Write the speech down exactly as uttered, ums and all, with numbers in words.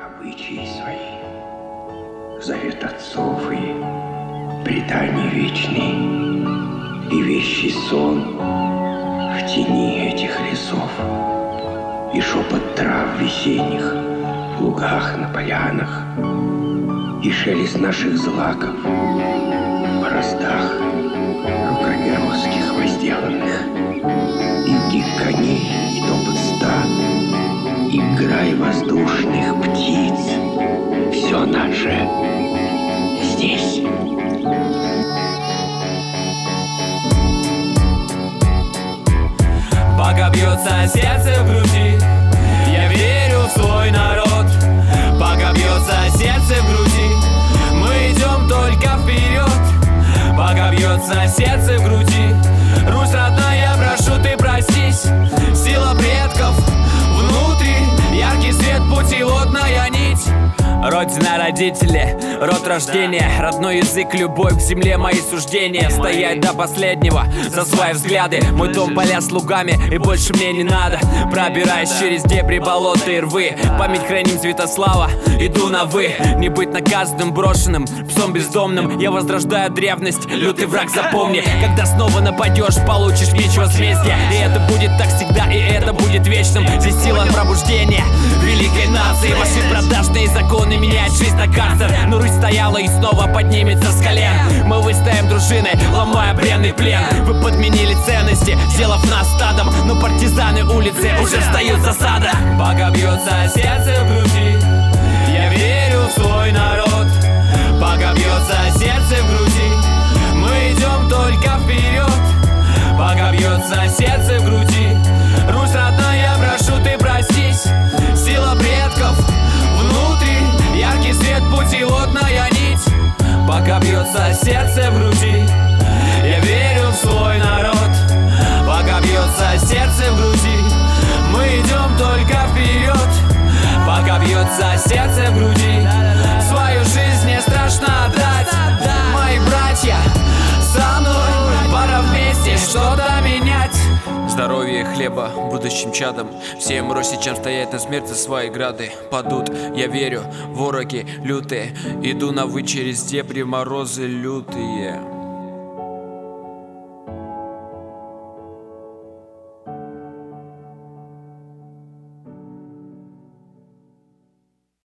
Обычаи свои, завет отцов и предания вечные, и вещий сон в тени этих лесов, и шепот трав весенних в лугах на полянах, и шелест наших злаков в бороздах руками русских возделанных, и гик коней, и топот стад, и грай воздушных птиц. Все наше здесь. Пока бьется сердце в груди, я верю в свой народ. Пока бьется сердце в груди, мы идем только вперед. Пока бьется сердце в груди, Русь родная, прошу ты простись. Сила предков внутри, яркий свет пути, лодная нить. Родина, родители, род рождения, родной язык, любовь к земле, мои суждения. Стоять до последнего за свои взгляды. Мой дом, поля с лугами, и больше мне не надо. Пробираясь через дебри, болота и рвы, память храним Святослава, иду на вы. Не быть наказанным, брошенным, псом бездомным. Я возрождаю древность, лютый враг, запомни. Когда снова нападешь, получишь меч возмездия. И это будет так всегда, и это будет вечным. Здесь сила пробуждения великой нации. Ваши продажные законы меняют жизнь на карцер. Но Русь стояла и снова поднимется с колен. Мы выстоим дружиной, ломая бренный плен. Вы подменили ценности, сделав нас стадом. Но партизаны улицы уже встают с засада. Пока бьется сердце в груди, я верю в свой народ. Пока бьется сердце в груди, мы идем только вперед. Пока бьется сердце в груди, Русь родная, прошу ты простись. Сила предков внутри, яркий свет пути, лодная нить. Пока бьется сердце в груди, я верю в свой народ. Пока бьется сердце в груди, мы идем только вперед. Пока бьется сердце в груди, свою жизнь не страшно отдать. Мои братья со мной, пора вместе что-то менять. Здоровья и хлеба будущим чадом. Всем росе, чем стоять на смерть за свои грады. Падут, я верю, вороги лютые. Иду на вы через дебри, морозы лютые.